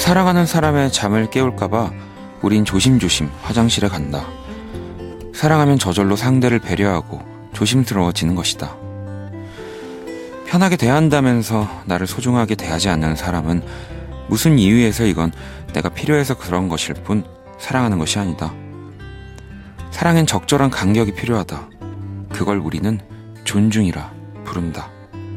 사랑하는 사람의 잠을 깨울까봐 우린 조심조심 화장실에 간다. 사랑하면 저절로 상대를 배려하고 조심스러워지는 것이다. 편하게 대한다면서 나를 소중하게 대하지 않는 사람은 무슨 이유에서 이건 내가 필요해서 그런 것일 뿐 사랑하는 것이 아니다. 사랑엔 적절한 간격이 필요하다. 그걸 우리는 존중이라 부른다.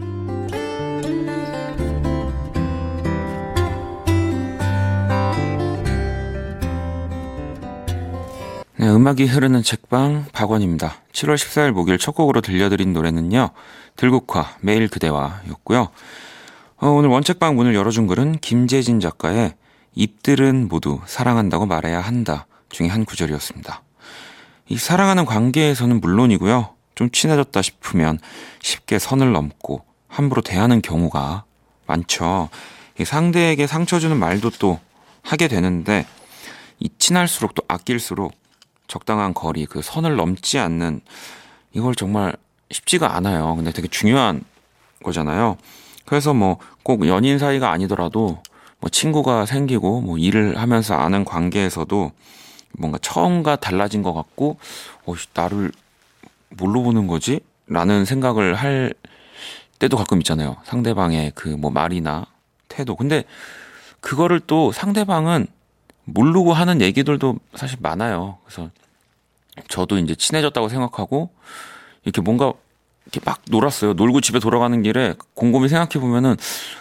네, 음악이 흐르는 책방 박원입니다. 7월 14일 목요일 첫 곡으로 들려드린 노래는요, 들국화 매일 그대와 였고요. 오늘 원책방 문을 열어준 글은 김재진 작가의 입들은 모두 사랑한다고 말해야 한다 중에 한 구절이었습니다. 이 사랑하는 관계에서는 물론이고요, 좀 친해졌다 싶으면 쉽게 선을 넘고 함부로 대하는 경우가 많죠. 이 상대에게 상처 주는 말도 또 하게 되는데, 이 친할수록 또 아낄수록 적당한 거리, 그 선을 넘지 않는, 이걸 정말 쉽지가 않아요. 근데 되게 중요한 거잖아요. 그래서 뭐 꼭 연인 사이가 아니더라도 뭐 친구가 생기고 뭐 일을 하면서 아는 관계에서도 뭔가 처음과 달라진 것 같고, 나를 뭘로 보는 거지? 라는 생각을 할 때도 가끔 있잖아요. 상대방의 그 뭐 말이나 태도. 근데 그거를 또 상대방은 모르고 하는 얘기들도 사실 많아요. 그래서 저도 이제 친해졌다고 생각하고 이렇게 뭔가 이렇게 막 놀았어요. 놀고 집에 돌아가는 길에 곰곰이 생각해 보면은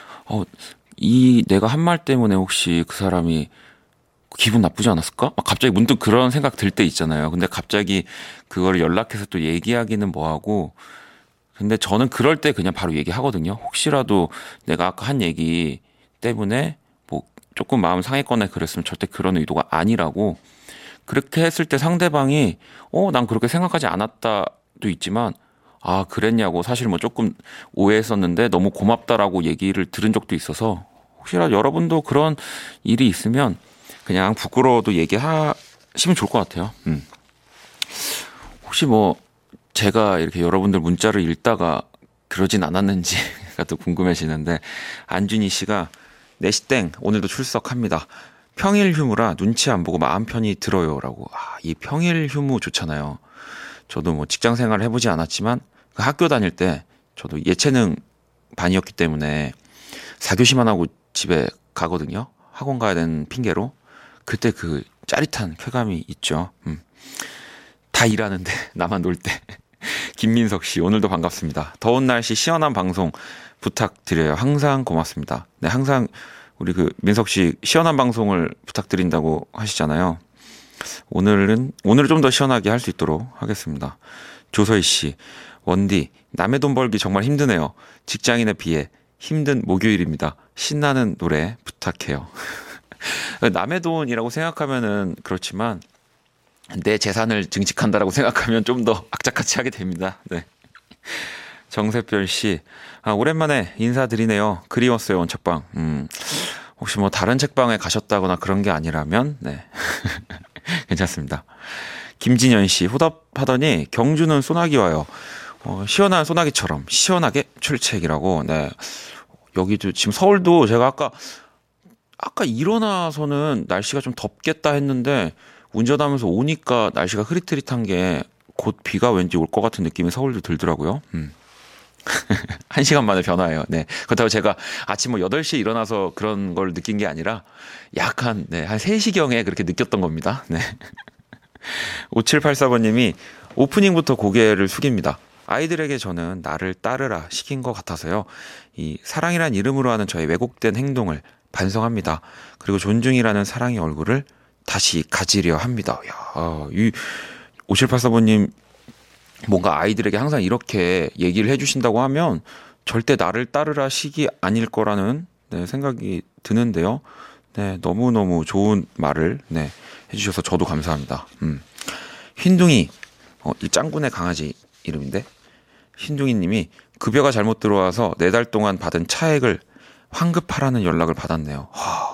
이 내가 한 말 때문에 혹시 그 사람이 기분 나쁘지 않았을까? 막 갑자기 문득 그런 생각 들 때 있잖아요. 근데 갑자기 그걸 연락해서 또 얘기하기는 뭐하고, 근데 저는 그럴 때 그냥 바로 얘기하거든요. 혹시라도 내가 아까 한 얘기 때문에 뭐 조금 마음 상했거나 그랬으면 절대 그런 의도가 아니라고. 그렇게 했을 때 상대방이 난 그렇게 생각하지 않았다도 있지만, 그랬냐고, 사실 뭐 조금 오해했었는데 너무 고맙다라고 얘기를 들은 적도 있어서, 혹시라도 여러분도 그런 일이 있으면 그냥 부끄러워도 얘기하시면 좋을 것 같아요. 혹시 뭐 제가 이렇게 여러분들 문자를 읽다가 그러진 않았는지가 또 궁금해지는데, 안준희 씨가 내시땡 오늘도 출석합니다. 평일 휴무라 눈치 안 보고 마음 편히 들어요라고. 이 평일 휴무 좋잖아요. 저도 뭐 직장 생활을 해보지 않았지만 그 학교 다닐 때 저도 예체능 반이었기 때문에 4교시만 하고 집에 가거든요. 학원 가야 되는 핑계로. 그때 그 짜릿한 쾌감이 있죠. 다 일하는데 나만 놀 때. 김민석 씨, 오늘도 반갑습니다. 더운 날씨 시원한 방송 부탁드려요. 항상 고맙습니다. 네, 항상 우리 그 민석 씨 시원한 방송을 부탁드린다고 하시잖아요. 오늘은 좀 더 시원하게 할 수 있도록 하겠습니다. 조서희 씨, 원디, 남의 돈 벌기 정말 힘드네요. 직장인에 비해 힘든 목요일입니다. 신나는 노래 부탁해요. 남의 돈이라고 생각하면은 그렇지만, 내 재산을 증식한다라고 생각하면 좀 더 악착같이 하게 됩니다. 네. 정세별 씨, 오랜만에 인사드리네요. 그리웠어요, 원책방. 혹시 뭐 다른 책방에 가셨다거나 그런 게 아니라면, 네. 괜찮습니다. 김진현 씨, 호답하더니 경주는 소나기 와요. 시원한 소나기처럼 시원하게 출첵이라고. 네. 여기도 지금 서울도 제가 아까 일어나서는 날씨가 좀 덥겠다 했는데, 운전하면서 오니까 날씨가 흐릿흐릿한 게 곧 비가 왠지 올 것 같은 느낌이 서울도 들더라고요. 1시간 만에 변화예요. 네. 그렇다고 제가 아침 뭐 8시에 일어나서 그런 걸 느낀 게 아니라 한 3시경에 그렇게 느꼈던 겁니다. 네. 5784번님이 오프닝부터 고개를 숙입니다. 아이들에게 저는 나를 따르라 시킨 것 같아서요. 이 사랑이란 이름으로 하는 저의 왜곡된 행동을 반성합니다. 그리고 존중이라는 사랑의 얼굴을 다시 가지려 합니다. 이 5784번님 뭔가 아이들에게 항상 이렇게 얘기를 해주신다고 하면 절대 나를 따르라 식이 아닐 거라는 생각이 드는데요. 네, 너무너무 좋은 말을 해주셔서 저도 감사합니다. 흰둥이, 이 짱구네 강아지 이름인데, 흰둥이 님이 급여가 잘못 들어와서 4달 동안 받은 차액을 환급하라는 연락을 받았네요.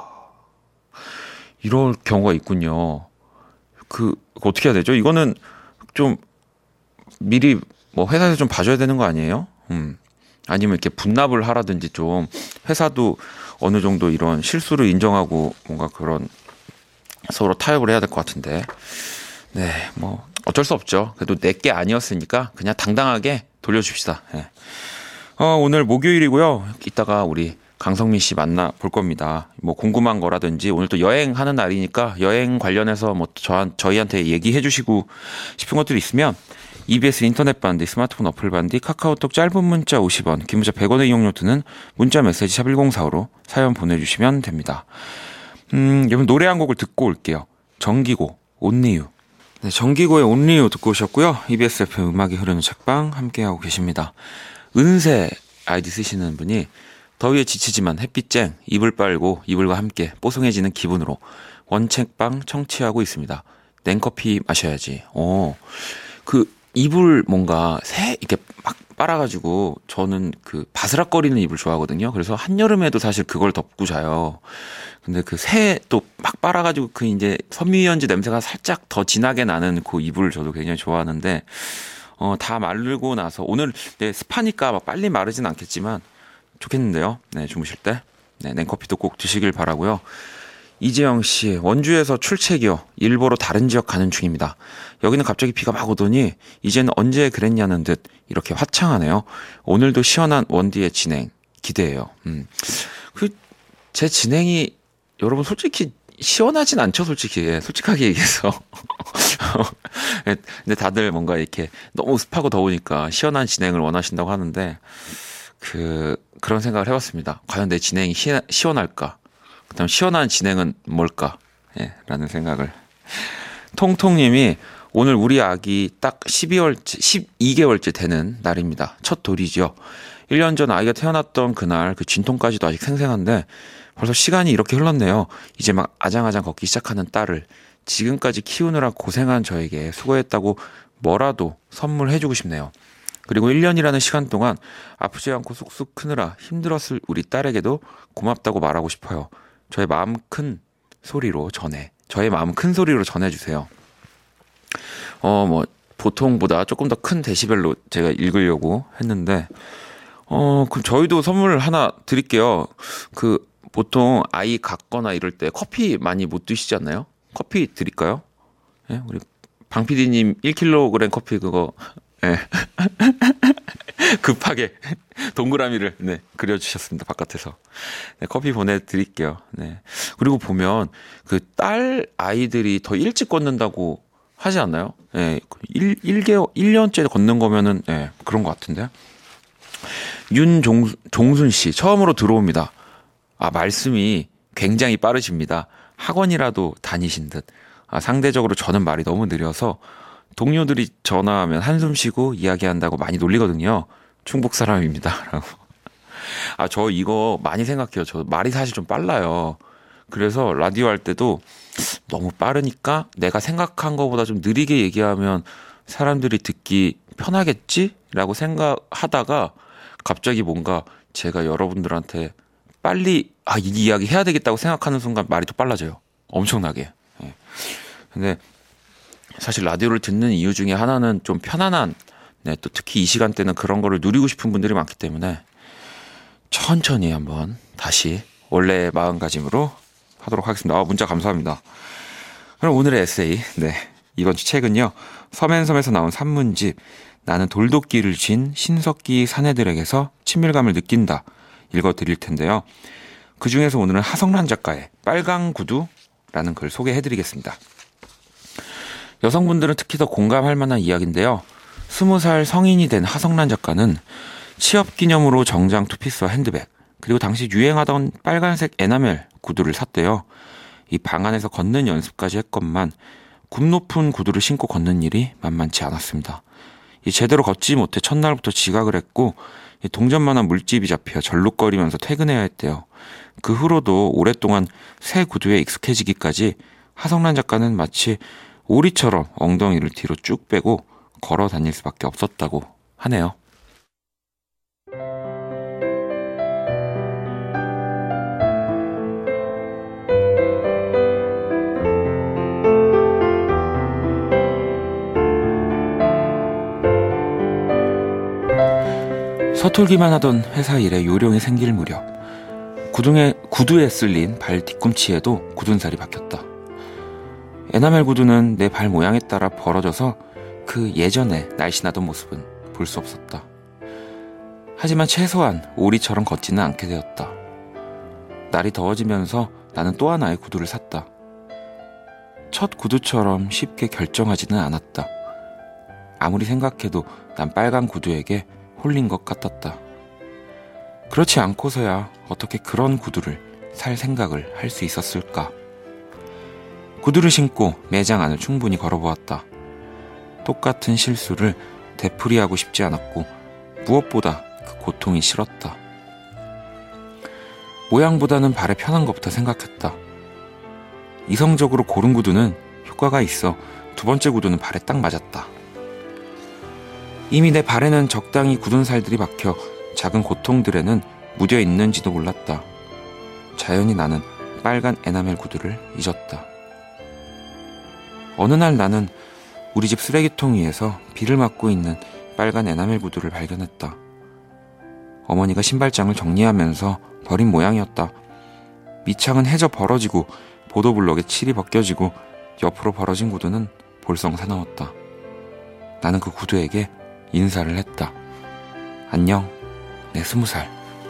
이럴 경우가 있군요. 어떻게 해야 되죠? 이거는 좀 미리 뭐 회사에서 좀 봐줘야 되는 거 아니에요? 아니면 이렇게 분납을 하라든지 좀 회사도 어느 정도 이런 실수를 인정하고 뭔가 그런 서로 타협을 해야 될 것 같은데. 네, 뭐 어쩔 수 없죠. 그래도 내게 아니었으니까 그냥 당당하게 돌려줍시다. 네. 오늘 목요일이고요. 이따가 우리 강성민 씨 만나 볼 겁니다. 뭐 궁금한 거라든지 오늘 또 여행하는 날이니까 여행 관련해서 뭐 저희한테 얘기해 주시고 싶은 것들이 있으면 EBS 인터넷 반디, 스마트폰 어플 반디, 카카오톡 짧은 문자 50원, 긴 문자 100원의 이용료 드는 문자 메시지 샵 1045로 사연 보내주시면 됩니다. 여러분 노래 한 곡을 듣고 올게요. 정기고, 온리유. 네, 정기고의 온리유 듣고 오셨고요. EBS FM 음악이 흐르는 책방 함께하고 계십니다. 은세 아이디 쓰시는 분이 더위에 지치지만 햇빛쨍 이불 빨고 이불과 함께 뽀송해지는 기분으로 원책방 청취하고 있습니다. 냉커피 마셔야지. 그 이불 뭔가 이렇게 막 빨아가지고 저는 그 바스락거리는 이불 좋아하거든요. 그래서 한여름에도 사실 그걸 덮고 자요. 근데 그 새 또 막 빨아가지고 그 이제 섬유유연제 냄새가 살짝 더 진하게 나는 그 이불 저도 굉장히 좋아하는데 다 마르고 나서 오늘 네, 습하니까 막 빨리 마르진 않겠지만 좋겠는데요. 네, 주무실 때. 네, 냉커피도 꼭 드시길 바라고요. 이재영 씨, 원주에서 출첵이요. 일보러 다른 지역 가는 중입니다. 여기는 갑자기 비가 막 오더니 이제는 언제 그랬냐는 듯 이렇게 화창하네요. 오늘도 시원한 원디의 진행 기대해요. 제 진행이 여러분 솔직히 시원하진 않죠, 솔직하게 얘기해서. 근데 다들 뭔가 이렇게 너무 습하고 더우니까 시원한 진행을 원하신다고 하는데 그런 생각을 해봤습니다. 과연 내 진행이 시원할까? 그다음 시원한 진행은 뭘까? 예, 라는 생각을. 통통님이 오늘 우리 아기 딱 12개월째 되는 날입니다. 첫 돌이죠. 1년 전 아이가 태어났던 그날 그 진통까지도 아직 생생한데 벌써 시간이 이렇게 흘렀네요. 이제 막 아장아장 걷기 시작하는 딸을 지금까지 키우느라 고생한 저에게 수고했다고 뭐라도 선물해주고 싶네요. 그리고 1년이라는 시간 동안 아프지 않고 쑥쑥 크느라 힘들었을 우리 딸에게도 고맙다고 말하고 싶어요. 저의 마음 큰 소리로 전해주세요. 뭐 보통보다 조금 더 큰 데시벨로 제가 읽으려고 했는데 그럼 저희도 선물 하나 드릴게요. 보통 아이 갖거나 이럴 때 커피 많이 못 드시지 않나요? 커피 드릴까요? 예? 우리 방 PD님 1kg 커피 그거 예. 급하게 동그라미를 네, 그려주셨습니다. 바깥에서. 네, 커피 보내드릴게요. 네. 그리고 보면 그 딸 아이들이 더 일찍 걷는다고 하지 않나요? 네, 1년째 걷는 거면은 네, 그런 것 같은데. 윤종순 씨 처음으로 들어옵니다. 말씀이 굉장히 빠르십니다. 학원이라도 다니신 듯. 상대적으로 저는 말이 너무 느려서 동료들이 전화하면 한숨 쉬고 이야기한다고 많이 놀리거든요. 충북 사람입니다. 라고. 저 이거 많이 생각해요. 저 말이 사실 좀 빨라요. 그래서 라디오 할 때도 너무 빠르니까 내가 생각한 것보다 좀 느리게 얘기하면 사람들이 듣기 편하겠지? 라고 생각하다가 갑자기 뭔가 제가 여러분들한테 빨리 이 이야기 해야 되겠다고 생각하는 순간 말이 또 빨라져요. 엄청나게. 예. 근데 사실 라디오를 듣는 이유 중에 하나는 좀 편안한, 네, 또 특히 이 시간대는 그런 거를 누리고 싶은 분들이 많기 때문에 천천히 한번 다시 원래의 마음가짐으로 하도록 하겠습니다. 문자 감사합니다. 그럼 오늘의 에세이, 네, 이번 주 책은요, 서맨섬에서 나온 산문집 나는 돌도끼를 쥔 신석기 사내들에게서 친밀감을 느낀다 읽어드릴 텐데요. 그 중에서 오늘은 하성란 작가의 빨강 구두라는 글 소개해드리겠습니다. 여성분들은 특히 더 공감할 만한 이야기인데요. 20살 성인이 된 하성란 작가는 취업 기념으로 정장 투피스와 핸드백, 그리고 당시 유행하던 빨간색 에나멜 구두를 샀대요. 이 방 안에서 걷는 연습까지 했건만 굽 높은 구두를 신고 걷는 일이 만만치 않았습니다. 제대로 걷지 못해 첫날부터 지각을 했고 동전만한 물집이 잡혀 절룩거리면서 퇴근해야 했대요. 그 후로도 오랫동안 새 구두에 익숙해지기까지 하성란 작가는 마치 오리처럼 엉덩이를 뒤로 쭉 빼고 걸어 다닐 수밖에 없었다고 하네요. 서툴기만 하던 회사 일에 요령이 생길 무렵 구두에 쓸린 발 뒤꿈치에도 굳은 살이 박혔다. 에나멜 구두는 내 발 모양에 따라 벌어져서 그 예전에 날씬하던 모습은 볼 수 없었다. 하지만 최소한 오리처럼 걷지는 않게 되었다. 날이 더워지면서 나는 또 하나의 구두를 샀다. 첫 구두처럼 쉽게 결정하지는 않았다. 아무리 생각해도 난 빨간 구두에게 홀린 것 같았다. 그렇지 않고서야 어떻게 그런 구두를 살 생각을 할 수 있었을까? 구두를 신고 매장 안을 충분히 걸어보았다. 똑같은 실수를 되풀이하고 싶지 않았고 무엇보다 그 고통이 싫었다. 모양보다는 발에 편한 것부터 생각했다. 이성적으로 고른 구두는 효과가 있어 두 번째 구두는 발에 딱 맞았다. 이미 내 발에는 적당히 굳은 살들이 박혀 작은 고통들에는 묻어 있는지도 몰랐다. 자연히 나는 빨간 에나멜 구두를 잊었다. 어느 날 나는 우리 집 쓰레기통 위에서 비를 맞고 있는 빨간 에나멜 구두를 발견했다. 어머니가 신발장을 정리하면서 버린 모양이었다. 밑창은 해져 벌어지고 보도블럭에 칠이 벗겨지고 옆으로 벌어진 구두는 볼썽 사나웠다. 나는 그 구두에게 인사를 했다. 안녕, 내 20살.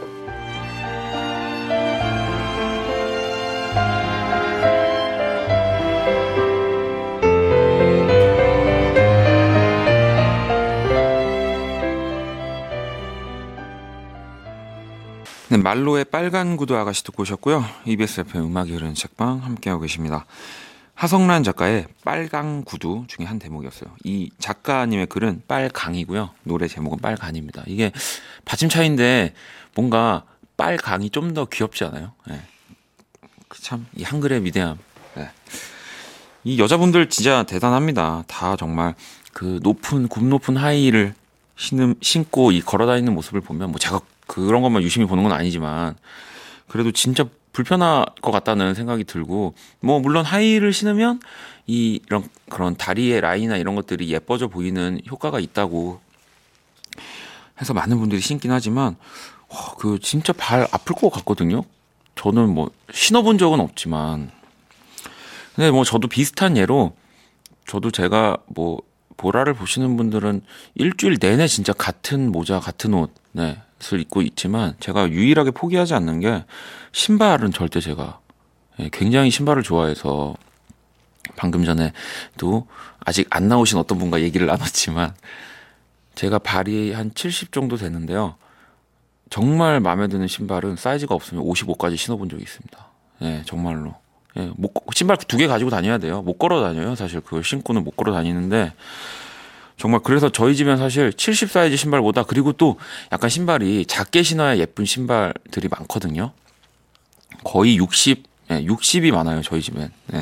네, 말로의 빨간 구두 아가씨 듣고 오셨고요. EBS FM 음악이 흐르는 책방 함께하고 계십니다. 하성란 작가의 빨강 구두 중에 한 대목이었어요. 이 작가님의 글은 빨강이고요. 노래 제목은 빨간입니다. 이게 받침차인데 뭔가 빨강이 좀 더 귀엽지 않아요? 네. 참, 이 한글의 위대함. 네. 이 여자분들 진짜 대단합니다. 다 정말 그 굽 높은 하이힐을 신고 이 걸어다니는 모습을 보면 뭐 제가 그런 것만 유심히 보는 건 아니지만 그래도 진짜 불편할 것 같다는 생각이 들고, 뭐 물론 하이힐을 신으면 이런 그런 다리의 라인이나 이런 것들이 예뻐져 보이는 효과가 있다고 해서 많은 분들이 신긴 하지만 그 진짜 발 아플 것 같거든요. 저는 뭐 신어본 적은 없지만, 근데 뭐 저도 비슷한 예로 저도 제가 뭐 보라를 보시는 분들은 일주일 내내 진짜 같은 모자 같은 옷 을 입고 있지만 제가 유일하게 포기하지 않는 게 신발은 절대 제가 굉장히 신발을 좋아해서 방금 전에도 아직 안 나오신 어떤 분과 얘기를 나눴지만 제가 발이 한 70 정도 되는데요. 정말 마음에 드는 신발은 사이즈가 없으면 55까지 신어본 적이 있습니다. 네, 정말로. 예, 신발 2개 가지고 다녀야 돼요. 못 걸어 다녀요. 사실 그걸 신고는 못 걸어 다니는데 정말 그래서 저희 집엔 사실 70 사이즈 신발보다, 그리고 또 약간 신발이 작게 신어야 예쁜 신발들이 많거든요. 거의 60이 많아요, 저희 집엔. 네.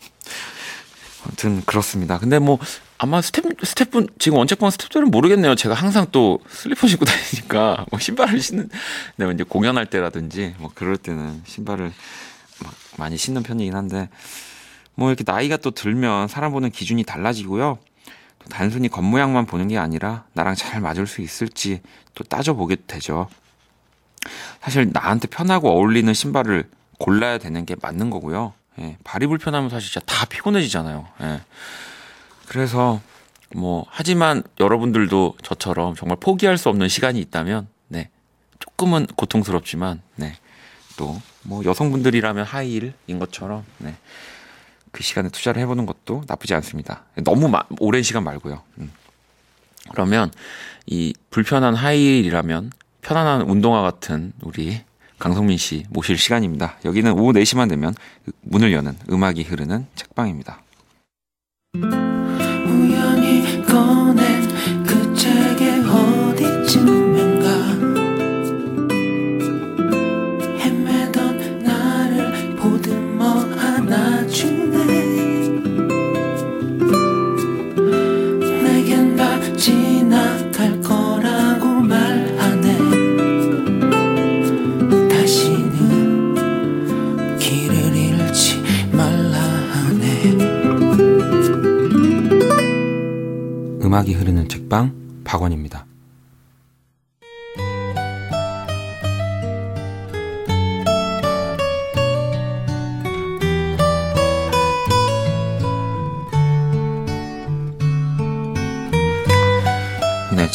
아무튼 그렇습니다. 근데 뭐 아마 스태프분 지금 원책방 스태프들은 모르겠네요. 제가 항상 또 슬리퍼 신고 다니니까 뭐 신발을 신는, 네, 이제 공연할 때라든지 뭐 그럴 때는 신발을 막 많이 신는 편이긴 한데, 뭐 이렇게 나이가 또 들면 사람 보는 기준이 달라지고요. 단순히 겉모양만 보는 게 아니라 나랑 잘 맞을 수 있을지 또 따져보게 되죠. 사실 나한테 편하고 어울리는 신발을 골라야 되는 게 맞는 거고요. 예, 발이 불편하면 사실 진짜 다 피곤해지잖아요. 예. 그래서 뭐 하지만 여러분들도 저처럼 정말 포기할 수 없는 시간이 있다면, 네, 조금은 고통스럽지만, 네, 또 뭐 여성분들이라면 하이힐인 것처럼, 네, 그 시간에 투자를 해보는 것도 나쁘지 않습니다. 너무 오랜 시간 말고요. 그러면 이 불편한 하이힐이라면 편안한 운동화 같은 우리 강성민 씨 모실 시간입니다. 여기는 오후 4시만 되면 문을 여는 음악이 흐르는 책방입니다. 우연히 꺼낸 그 책의 어디쯤인가 헤매던 나를 보듬어 안아주네. 내겐 다 지나갈 거라고 말하네. 다시는 길을 잃지 말라 하네. 음악이 흐르는 책방 박원입니다.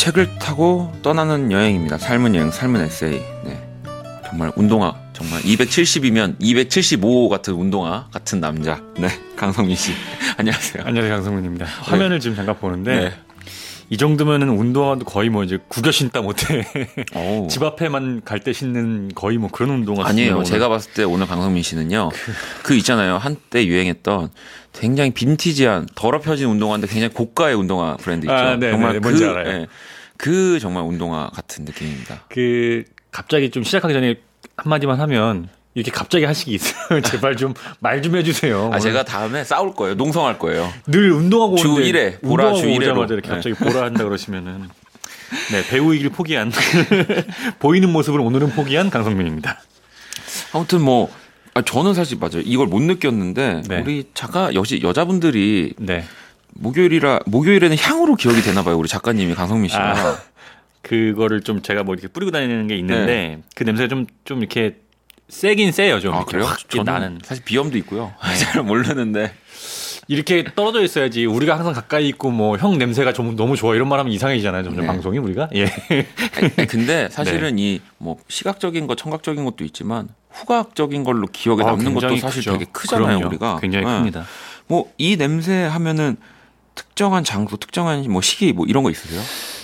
책을 타고 떠나는 여행입니다. 삶은 여행, 삶은 에세이. 네. 정말 운동화, 정말 270이면 275 같은 운동화 같은 남자. 네, 강성민 씨. 안녕하세요. 안녕하세요, 강성민입니다. 화면을 지금 잠깐 보는데 네. 이 정도면은 운동화도 거의 뭐 이제 구겨 신다 못해. 집 앞에만 갈 때 신는 거의 뭐 그런 운동화. 아니에요. 제가 봤을 때 오늘 강성민 씨는요. 그 있잖아요. 한때 유행했던 굉장히 빈티지한 더럽혀진 운동화인데 굉장히 고가의 운동화 브랜드 있죠. 아, 네, 정말 네, 뭔지 알아요. 네, 그 정말 운동화 같은 느낌입니다. 그 갑자기 좀 시작하기 전에 한마디만 하면 이렇게 갑자기 하시기 있어요. 제발 좀 말 좀 해주세요. 아, 제가 다음에 싸울 거예요. 농성할 거예요. 늘 운동하고 주 오는데 1회, 보라 주 1회로. 오자마자 이렇게 갑자기 보라 한다 그러시면은 네, 배우이길 포기한 보이는 모습을 오늘은 포기한 강성민입니다. 아무튼 뭐 저는 사실 맞아요. 이걸 못 느꼈는데 네. 우리 작가 여자분들이 네. 목요일에는 향으로 기억이 되나 봐요. 우리 작가님이 강성민 씨가. 아, 그거를 좀 제가 뭐 이렇게 뿌리고 다니는 게 있는데 네. 그 냄새가 좀 이렇게 세긴 세요. 좀 아, 이렇게 그래요? 확 저는 나는. 사실 비염도 있고요. 잘 모르는데. 이렇게 떨어져 있어야지. 우리가 항상 가까이 있고 뭐 형 냄새가 좀 너무 좋아 이런 말하면 이상해지잖아요. 점점 네. 방송이 우리가. 예. 아니, 근데 사실은 이 뭐 시각적인 거, 청각적인 것도 있지만 후각적인 걸로 기억에 남는 것도 사실 크죠. 되게 크잖아요. 그럼요. 우리가. 굉장히 네. 큽니다. 뭐 이 냄새 하면은 특정한 장소, 특정한 뭐 시기 뭐 이런 거 있으세요?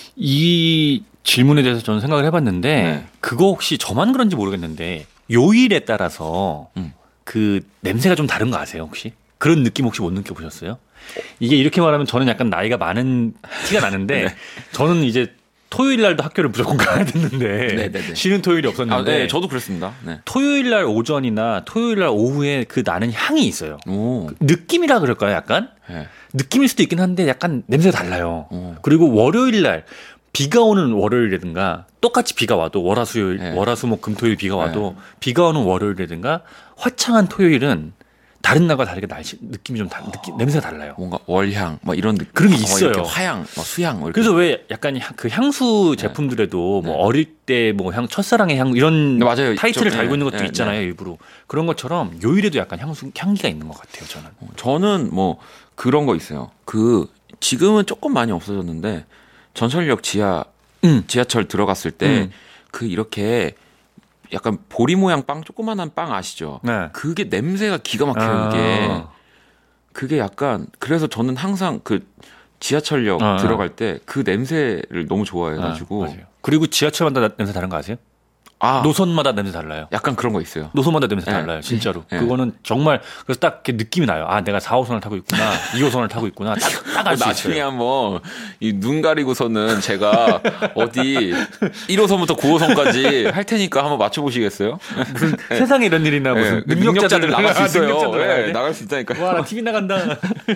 이 질문에 대해서 저는 생각을 해봤는데 네. 그거 혹시 저만 그런지 모르겠는데 요일에 따라서 그 냄새가 좀 다른 거 아세요 혹시? 그런 느낌 혹시 못 느껴보셨어요? 이게 이렇게 말하면 저는 약간 나이가 많은 티가 나는데 네. 저는 이제 토요일 날도 학교를 무조건 가야 됐는데 네네네. 쉬는 토요일이 없었는데 네, 저도 그랬습니다. 네. 토요일 날 오전이나 토요일 날 오후에 그 나는 향이 있어요. 오. 느낌이라 그럴까요 약간? 네. 느낌일 수도 있긴 한데 약간 냄새가 달라요. 오. 그리고 월요일 날 비가 오는 월요일이라든가 똑같이 비가 와도 월화수요일 네. 월화수목 금토일 비가 와도 비가 오는 월요일이라든가 화창한 토요일은 다른 날과 다르게 날씨 느낌이 좀 냄새가 달라요. 뭔가 월향 뭐 이런 느낌. 그런 게 있어요. 이렇게 화향, 수향. 뭐 이렇게. 그래서 왜 약간 그 향수 제품들에도 뭐 어릴 때 뭐 첫사랑의 향 이런 네, 맞아요. 타이틀을 좀, 달고 있는 네, 것도 네, 있잖아요. 네. 일부러 그런 것처럼 요일에도 약간 향기가 있는 것 같아요. 저는 뭐 그런 거 있어요. 그 지금은 조금 많이 없어졌는데 전설역 지하철 들어갔을 때 그 이렇게 약간 보리 모양 빵, 조그만한 빵 아시죠? 네. 그게 냄새가 기가 막혀요. 이게 그게 약간 그래서 저는 항상 그 지하철역 들어갈 때그 냄새를 너무 좋아해가지고. 맞아요. 그리고 지하철마다 냄새 다른 거 아세요? 노선마다 냄새 달라요. 약간 그런 거 있어요. 노선마다 냄새 네. 달라요. 진짜로. 네. 그거는 정말 그래서 딱 이렇게 느낌이 나요. 아, 내가 4호선을 타고 있구나. 2호선을 타고 있구나. 딱 알 수 나중에 있어요. 한번 이 눈 가리고서는 제가 어디 1호선부터 9호선까지 할 테니까 한번 맞춰보시겠어요? 무슨 세상에 이런 일이나 무슨 능력자들 나갈 수 있어요. 능력자들 나가야 돼? 나갈 수 있다니까요. 와, 나 TV 나간다.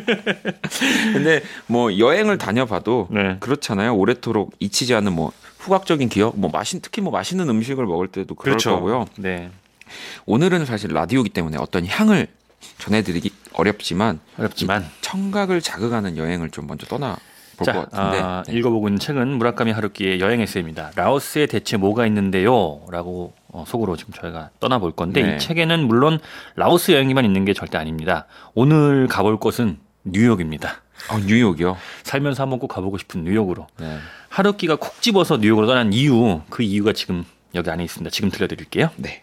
근데 뭐 여행을 다녀봐도 네. 그렇잖아요. 오래도록 잊히지 않는 뭐 후각적인 기억, 뭐 특히 뭐 맛있는 음식을 먹을 때도 그럴 거고요. 네. 오늘은 사실 라디오이기 때문에 어떤 향을 전해드리기 어렵지만 청각을 자극하는 여행을 좀 먼저 떠나 볼 것 같은데 네. 읽어보고 있는 책은 무라카미 하루키의 여행 에세이입니다. 라오스에 대체 뭐가 있는데요? 라고 속으로 지금 저희가 떠나볼 건데 네. 이 책에는 물론 라오스 여행이만 있는 게 절대 아닙니다. 오늘 가볼 곳은 뉴욕입니다. 뉴욕이요? 살면서 한번 꼭 가보고 싶은 뉴욕으로. 네. 하루키가 콕 집어서 뉴욕으로 떠난 이유, 그 이유가 지금 여기 안에 있습니다. 지금 들려드릴게요. 네.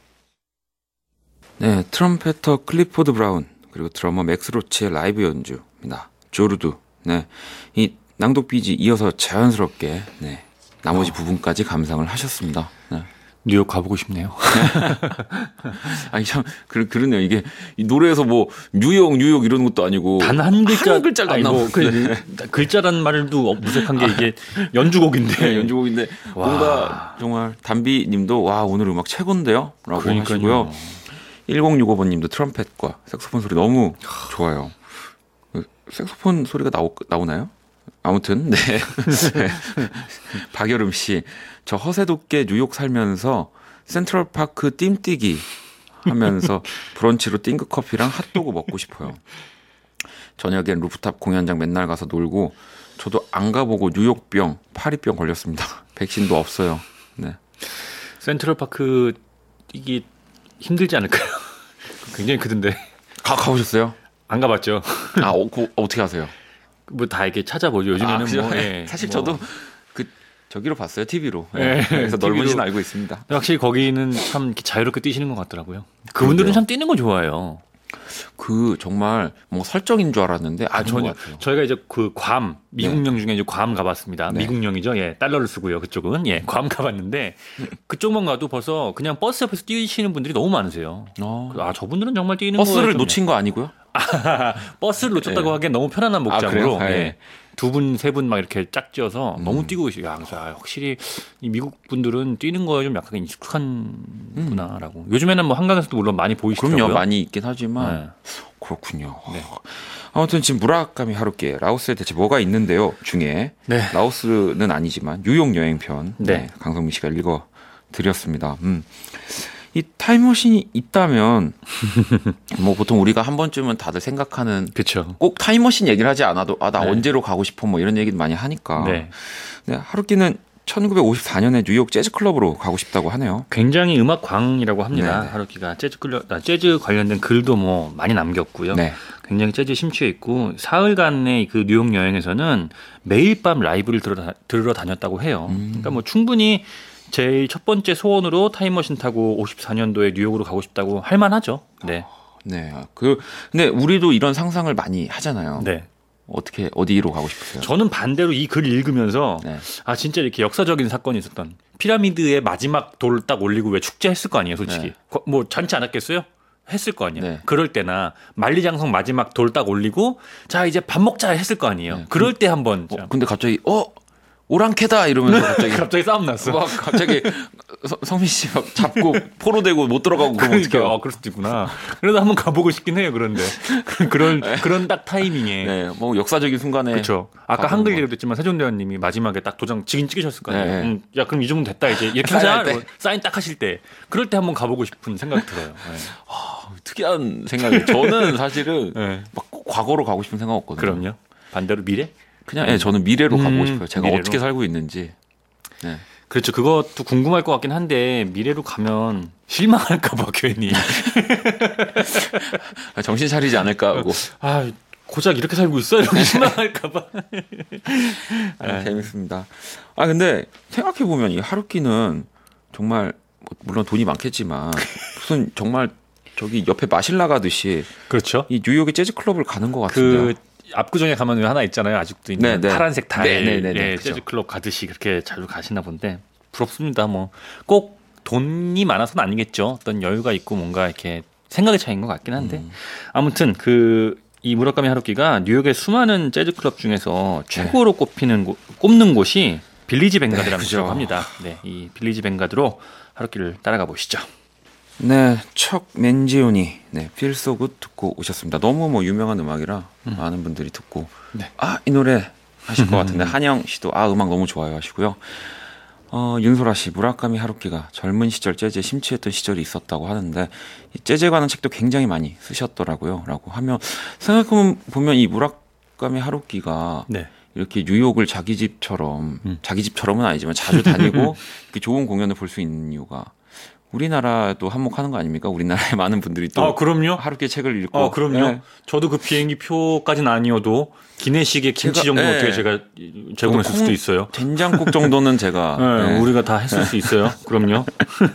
네, 트럼페터 클리포드 브라운 그리고 드러머 맥스 로치의 라이브 연주입니다. 조르두. 네, 이 낭독 비지 이어서 자연스럽게 네, 나머지 부분까지 감상을 하셨습니다. 네. 뉴욕 가보고 싶네요. 아니 참 그러네요. 이게 이 노래에서 뭐 뉴욕 이런 것도 아니고 단 한 글자도 안 나오고 글자란 말도 무색한 게 이게 연주곡인데 네, 연주곡인데 뭔가 정말 담비님도 와 오늘 음악 최고인데요? 라고 하시고요. 1065번님도 트럼펫과 색소폰 소리 너무 좋아요. 색소폰 소리가 나오나요? 아무튼 네. 박여름 씨, 저 허세돋게 뉴욕 살면서 센트럴파크 뜀뛰기 하면서 브런치로 띵크 커피랑 핫도그 먹고 싶어요. 저녁엔 루프탑 공연장 맨날 가서 놀고 저도 안 가보고 뉴욕병, 파리병 걸렸습니다. 백신도 없어요. 네. 센트럴파크 이게 힘들지 않을까요? 굉장히 크던데. 가보셨어요? 안 가봤죠. 어떻게 하세요? 뭐 다 이렇게 찾아보죠. 요즘에는 사실 저도 그 저기로 봤어요, TV로. 네, 그래서 TV 로. 넓은지는 알고 있습니다. 확실히 거기는 참 이렇게 자유롭게 뛰시는 것 같더라고요. 그분들은 참 뛰는 거 좋아해요. 그 정말 뭐 설정인 줄 알았는데 아닌 것 전혀. 같아요. 저희가 이제 그 괌 미국령 중에 이제 괌 가봤습니다. 네. 미국령이죠. 예, 달러를 쓰고요. 그쪽은 괌 가봤는데 그쪽만 가도 벌써 그냥 버스 옆에서 뛰시는 분들이 너무 많으세요. 저분들은 정말 뛰는 버스를 거예요, 놓친 거 아니고요? 버스를 놓쳤다고 예. 하기엔 너무 편안한 목장으로 그래요? 예. 두 분, 세 분 막 이렇게 짝지어서 너무 뛰고 계시고 확실히 이 미국 분들은 뛰는 거에 좀 약간 익숙한구나라고. 요즘에는 뭐 한강에서도 물론 많이 보이시더라고요. 그럼요, 많이 있긴 하지만 그렇군요. 네. 아무튼 지금 무라카미 하루키 라오스에 대체 뭐가 있는데요? 중에 네. 라오스는 아니지만 뉴욕 여행편 네. 강성민 씨가 읽어 드렸습니다. 이 타임머신이 있다면 뭐 보통 우리가 한 번쯤은 다들 생각하는 그렇죠. 꼭 타임머신 얘기를 하지 않아도 나 네. 언제로 가고 싶어 뭐 이런 얘기도 많이 하니까. 네. 네, 하루키는 1954년에 뉴욕 재즈 클럽으로 가고 싶다고 하네요. 굉장히 음악 광이라고 합니다. 네. 하루키가 재즈 관련된 글도 뭐 많이 남겼고요. 네. 굉장히 재즈에 심취해 있고 사흘간의 그 뉴욕 여행에서는 매일 밤 라이브를 들으러 다녔다고 해요. 그러니까 뭐 충분히 제일 첫 번째 소원으로 타임머신 타고 54년도에 뉴욕으로 가고 싶다고 할 만하죠. 네. 네. 근데 우리도 이런 상상을 많이 하잖아요. 네. 어디로 가고 싶으세요? 저는 반대로 이 글을 읽으면서 네. 진짜 이렇게 역사적인 사건이 있었던 피라미드의 마지막 돌을 딱 올리고 왜 축제했을 거 아니에요, 솔직히. 네. 뭐 잔치 안 했겠어요? 했을 거 아니에요. 네. 그럴 때나 만리장성 마지막 돌 딱 올리고 자 이제 밥 먹자 했을 거 아니에요. 네. 그럴 때 한번 근데 갑자기 오랑캐다 이러면서 갑자기 갑자기 싸움 났어. 막 갑자기 성민 씨 막 잡고 포로 되고 못 들어가고 그러면 어떡해요? 그럴 수도 있구나. 그래도 한번 가보고 싶긴 해요. 그런데 그런 딱 타이밍에. 네, 뭐 역사적인 순간에. 그렇죠. 아까 한글 얘기도 했지만 세종대왕님이 마지막에 딱 도장 찍으셨을 거 아니에요. 네. 야 그럼 이 정도 됐다 이제 이렇게 하자. 사인 딱 하실 때 그럴 때 한번 가보고 싶은 생각이 들어요. 네. 특이한 생각이. 저는 사실은 네. 막 과거로 가고 싶은 생각 없거든요. 그럼요. 반대로 미래? 그냥 저는 미래로 가보고 싶어요. 제가 미래로? 어떻게 살고 있는지. 네. 그렇죠. 그것도 궁금할 것 같긴 한데 미래로 가면 실망할까봐 괜히. 정신 차리지 않을까 하고. 고작 이렇게 살고 있어? 이렇게 실망할까봐. 재밌습니다. 근데 생각해보면 이 하루키는 정말 물론 돈이 많겠지만 무슨 정말 저기 옆에 마실 나가듯이 그렇죠. 이 뉴욕의 재즈 클럽을 가는 것 같은데요. 압구정에 가면 하나 있잖아요. 아직도 있는 네, 네. 파란색 타일 네, 재즈 클럽 가듯이 그렇게 자주 가시나 본데 부럽습니다. 뭐 꼭 돈이 많아서는 아니겠죠. 어떤 여유가 있고 뭔가 이렇게 생각의 차이인 것 같긴 한데 아무튼 이 무라카미 하루키가 뉴욕의 수많은 재즈 클럽 중에서 최고로 꼽는 곳이 빌리지 뱅가드라는 곳이라고 합니다. 네, 이 빌리지 뱅가드로 하루키를 따라가 보시죠. 네, 척 맨지온이 Feel So Good 듣고 오셨습니다. 너무 뭐 유명한 음악이라 많은 분들이 듣고 네. 이 노래 하실 것 같은데 한영 씨도 음악 너무 좋아요 하시고요. 윤소라 씨, 무라카미 하루키가 젊은 시절 재즈에 심취했던 시절이 있었다고 하는데 이 재즈에 관한 책도 굉장히 많이 쓰셨더라고요. 라고 하면 생각해보면 이 무라카미 하루키가 네. 이렇게 뉴욕을 자기 집처럼은 아니지만 자주 다니고 이렇게 좋은 공연을 볼 수 있는 이유가 우리나라도 한몫하는 거 아닙니까? 우리나라의 많은 분들이 또 그럼요. 하루키 책을 읽고 그럼요. 네. 저도 그 비행기 표까지는 아니어도 기내식의 김치 정도는 어떻게 제가 제공했을 수도 있어요. 된장국 정도는 제가 우리가 다 했을 수 있어요. 그럼요.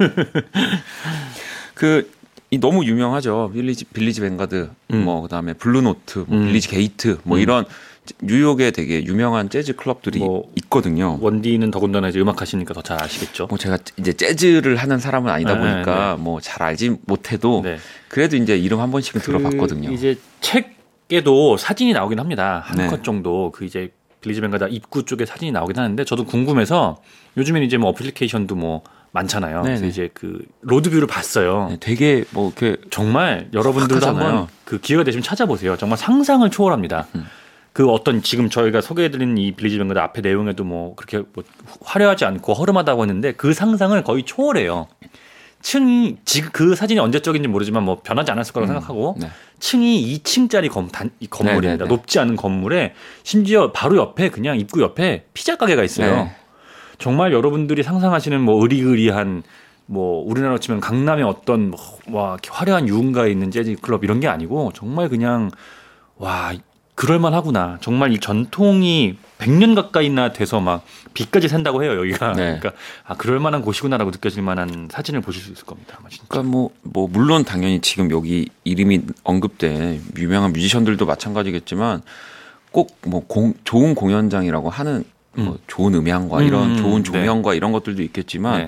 너무 유명하죠. 빌리지 뱅가드, 그다음에 블루노트, 빌리지 게이트, 이런 뉴욕에 되게 유명한 재즈 클럽들이 있거든요. 원디는 더군다나 이제 음악 하시니까 더 잘 아시겠죠. 제가 이제 재즈를 하는 사람은 아니다 보니까 잘 알지 못해도 그래도 이제 이름 한 번씩은 들어봤거든요. 이제 책에도 사진이 나오긴 합니다. 한 네. 컷 정도 이제 빌리지 뱅가드 입구 쪽에 사진이 나오긴 하는데 저도 궁금해서 요즘에는 이제 어플리케이션도 많잖아요. 그래서 이제 로드뷰를 봤어요. 되게 이렇게 정말 여러분들도 한번 기회가 되시면 찾아보세요. 정말 상상을 초월합니다. 어떤 지금 저희가 소개해드린 이 빌리지 뱅가드 앞에 내용에도 그렇게 화려하지 않고 허름하다고 했는데 그 상상을 거의 초월해요. 층이 지금 그 사진이 언제적인지 모르지만 변하지 않았을 거라고 생각하고 층이 2층짜리 건물입니다. 네네네. 높지 않은 건물에 심지어 바로 옆에 그냥 입구 옆에 피자 가게가 있어요. 네. 정말 여러분들이 상상하시는 의리의리한 우리나라로 치면 강남의 어떤 화려한 유흥가에 있는 재즈 클럽 이런 게 아니고 정말 그냥 그럴만 하구나. 정말 이 전통이 100년 가까이나 돼서 막 비까지 샌다고 해요, 여기가. 네. 그러니까 그럴 만한 곳이구나라고 느껴질 만한 사진을 보실 수 있을 겁니다. 아마 진짜. 그러니까 뭐 물론 당연히 지금 여기 이름이 언급된 유명한 뮤지션들도 마찬가지겠지만 꼭 뭐 좋은 공연장이라고 하는 뭐 좋은 음향과 이런 좋은 조명과 이런 것들도 있겠지만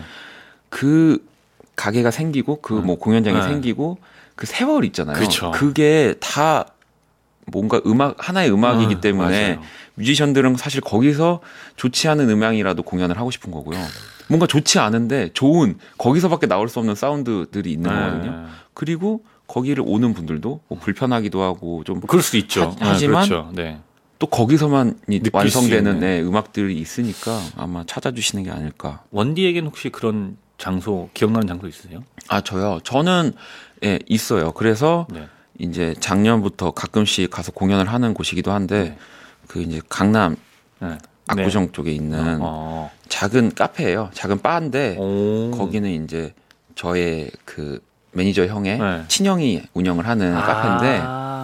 그 가게가 생기고 그 뭐 공연장이 생기고 그 세월 있잖아요. 그쵸. 그게 다 뭔가 하나의 음악이기 때문에 맞아요. 뮤지션들은 사실 거기서 좋지 않은 음향이라도 공연을 하고 싶은 거고요. 뭔가 좋지 않은데 좋은 거기서밖에 나올 수 없는 사운드들이 있는 거거든요. 그리고 거기를 오는 분들도 뭐 불편하기도 하고 좀 그럴 수도 있죠. 하지만 그렇죠. 네. 또 거기서만 완성되는 수 있는. 음악들이 있으니까 아마 찾아주시는 게 아닐까. 원디에게는 혹시 그런 장소 기억나는 장소 있으세요? 아 저요. 저는 있어요. 그래서 네. 이제 작년부터 가끔씩 가서 공연을 하는 곳이기도 한데 그 이제 강남 네. 압구정 쪽에 있는 어. 작은 카페예요. 작은 바인데 오. 거기는 이제 저의 그 매니저 형의 네. 친형이 운영을 하는 카페인데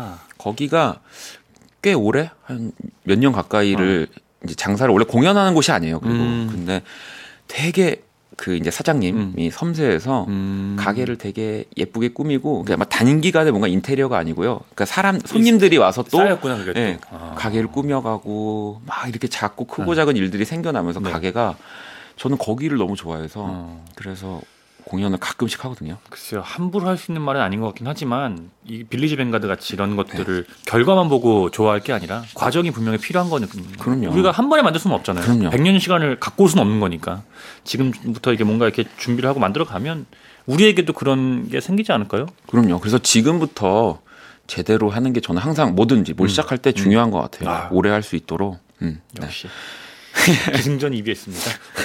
거기가 꽤 오래 한 몇 년 가까이를 이제 장사를 원래 공연하는 곳이 아니에요. 그리고 근데 되게 그 이제 사장님이 섬세해서 가게를 되게 예쁘게 꾸미고 그러니까 막 단기간에 뭔가 인테리어가 아니고요. 그러니까 손님들이 와서 또 쌓였구나, 그게 또. 예, 가게를 꾸며가고 막 이렇게 작고 크고 작은 일들이 생겨나면서 가게가 저는 거기를 너무 좋아해서 그래서 공연을 가끔씩 하거든요. 글쎄요, 함부로 할 수 있는 말은 아닌 것 같긴 하지만 이 빌리지 뱅가드 같이 이런 것들을 결과만 보고 좋아할 게 아니라 과정이 분명히 필요한 거니까. 그럼요. 우리가 한 번에 만들 수는 없잖아요. 그럼요. 100년 시간을 갖고 올 수는 없는 거니까 지금부터 이게 뭔가 이렇게 준비를 하고 만들어 가면 우리에게도 그런 게 생기지 않을까요? 그럼요. 그래서 지금부터 제대로 하는 게 저는 항상 뭐든지 뭘 시작할 때 중요한 것 같아요. 오래 할 수 있도록. 역시 기승전 이비했습니다.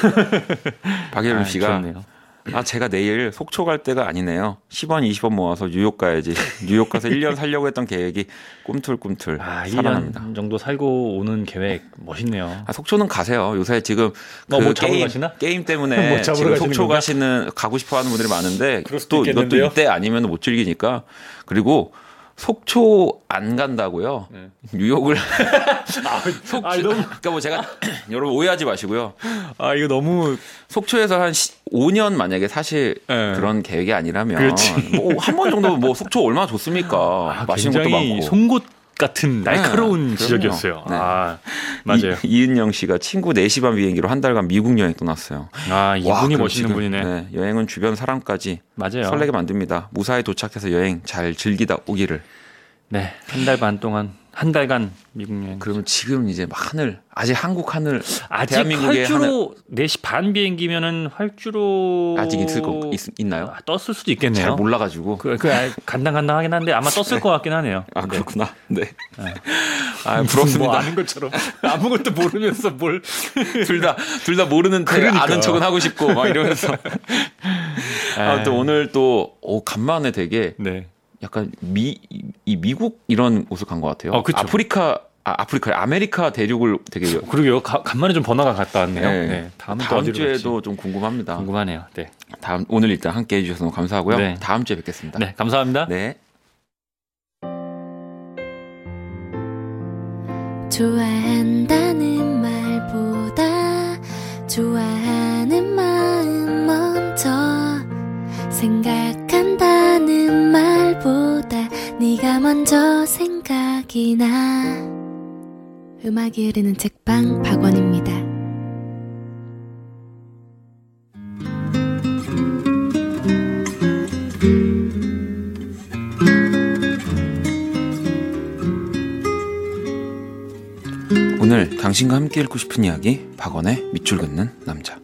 박예름 씨가 좋네요. 제가 내일 속초 갈 때가 아니네요. 10원, 20원 모아서 뉴욕 가야지. 뉴욕 가서 1년 살려고 했던 계획이 꿈틀꿈틀 살아납니다. 1년 정도 살고 오는 계획 멋있네요. 속초는 가세요. 요새 지금 뭐 잡으러 가시나? 게임 때문에 뭐 잡으러 지금 속초 가시는 가고 싶어 하는 분들이 많은데 그럴 수도 또 있겠는데요? 이것도 이때 아니면 못 즐기니까. 그리고 속초 안 간다고요. 뉴욕을 속초. 그러니까 뭐 제가 여러분 오해하지 마시고요. 이거 너무 속초에서 한 5년 만약에 사실 그런 계획이 아니라면 뭐 한 번 정도 뭐 속초 얼마나 좋습니까? 맛있는 것도 많고. 송곳 같은 날카로운 지역이었어요. 네. 맞아요. 이은영 씨가 친구 4시 반 비행기로 한 달간 미국 여행 떠났어요. 이분이 그럼 멋있는 지금, 분이네. 네, 여행은 주변 사람까지 맞아요. 설레게 만듭니다. 무사히 도착해서 여행 잘 즐기다 오기를. 네, 한 달 반 동안 한 달간 미국 여행. 그러면 지금 이제 아직 한국 하늘, 아직 대한민국의 하늘 활주로 4시 반 비행기면은 활주로 아직 있나요? 떴을 수도 있겠네요. 잘 몰라가지고. 간당간당하긴 한데 아마 떴을 것 같긴 하네요. 그렇구나. 네. 부럽습니다. 뭐 아는 것처럼 아무것도 모르면서 뭘 둘 다 모르는 데 아는 척은 하고 싶고 막 이러면서. 또 오늘 또 간만에 되게 약간 미국 이런 곳을 간 것 같아요. 그쵸. 아메리카 대륙을 되게. 그러게요. 간만에 좀 번화가 갔다 왔네요. 네. 다음 주에도 좀 궁금합니다. 궁금하네요. 네. 오늘 일단 함께 해주셔서 너무 감사하고요. 네. 다음 주에 뵙겠습니다. 네, 감사합니다. 네. 좋아한다는 말보다 좋아하는 마음 먼저 생각한다는 말보다 네가 먼저 생각이 나. 음악이 흐르는 책방 박원입니다. 오늘 당신과 함께 읽고 싶은 이야기 박원의 밑줄 긋는 남자.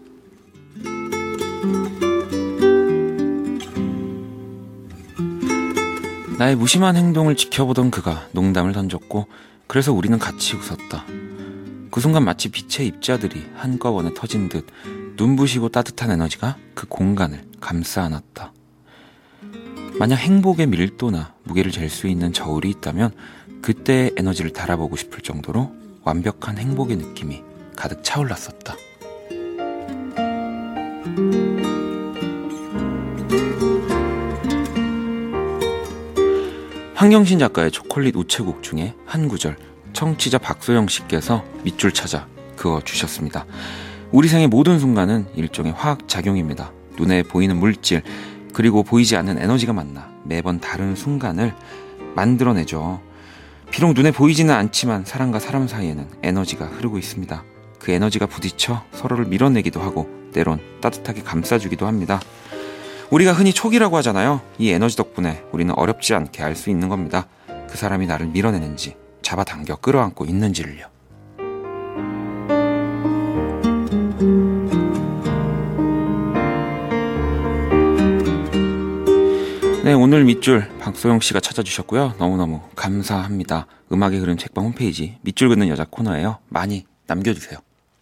나의 무심한 행동을 지켜보던 그가 농담을 던졌고 그래서 우리는 같이 웃었다. 그 순간 마치 빛의 입자들이 한꺼번에 터진 듯 눈부시고 따뜻한 에너지가 그 공간을 감싸 안았다. 만약 행복의 밀도나 무게를 잴 수 있는 저울이 있다면 그때의 에너지를 달아보고 싶을 정도로 완벽한 행복의 느낌이 가득 차올랐었다. 황경신 작가의 초콜릿 우체국 중에 한 구절 청취자 박소영 씨께서 밑줄 찾아 그어주셨습니다. 우리 생의 모든 순간은 일종의 화학작용입니다. 눈에 보이는 물질 그리고 보이지 않는 에너지가 만나 매번 다른 순간을 만들어내죠. 비록 눈에 보이지는 않지만 사람과 사람 사이에는 에너지가 흐르고 있습니다. 그 에너지가 부딪혀 서로를 밀어내기도 하고 때론 따뜻하게 감싸주기도 합니다. 우리가 흔히 촉이라고 하잖아요. 이 에너지 덕분에 우리는 어렵지 않게 알 수 있는 겁니다. 그 사람이 나를 밀어내는지 잡아당겨 끌어안고 있는지를요. 네, 오늘 밑줄 박소영 씨가 찾아주셨고요. 너무너무 감사합니다. 음악이 흐른 책방 홈페이지 밑줄 긋는 여자 코너예요. 많이 남겨주세요.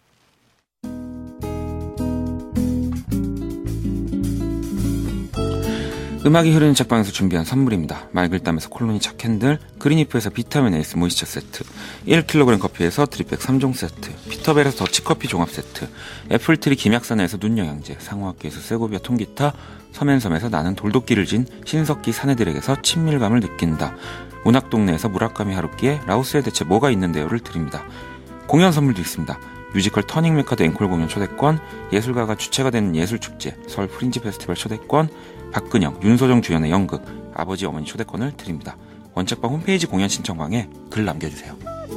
음악이 흐르는 책방에서 준비한 선물입니다. 맑을담에서 콜로니 착캔들, 그린이프에서 비타민 에이스 모이스처 세트, 1kg 커피에서 드립백 3종 세트, 피터벨에서 더치커피 종합 세트, 애플트리 김약산에서 눈영양제, 상호학교에서 세고비아 통기타, 서면섬에서 나는 돌도끼를 진 신석기 사내들에게서 친밀감을 느낀다. 문학동네에서 무라카미 하루키에 라오스에 대체 뭐가 있는데요를 드립니다. 공연 선물도 있습니다. 뮤지컬 터닝 메카드 앵콜 공연 초대권, 예술가가 주체가 되는 예술축제, 서울 프린지 페스티벌 초대권, 박근영, 윤소정 주연의 연극, 아버지 어머니 초대권을 드립니다. 원책방 홈페이지 공연 신청방에 글 남겨주세요.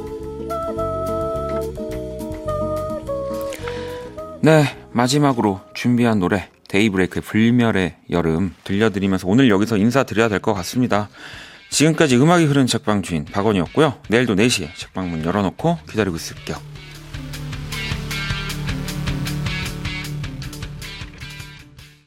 네, 마지막으로 준비한 노래 데이브레이크의 불멸의 여름 들려드리면서 오늘 여기서 인사드려야 될 것 같습니다. 지금까지 음악이 흐르는 책방 주인 박원이었고요. 내일도 4시에 책방 문 열어놓고 기다리고 있을게요.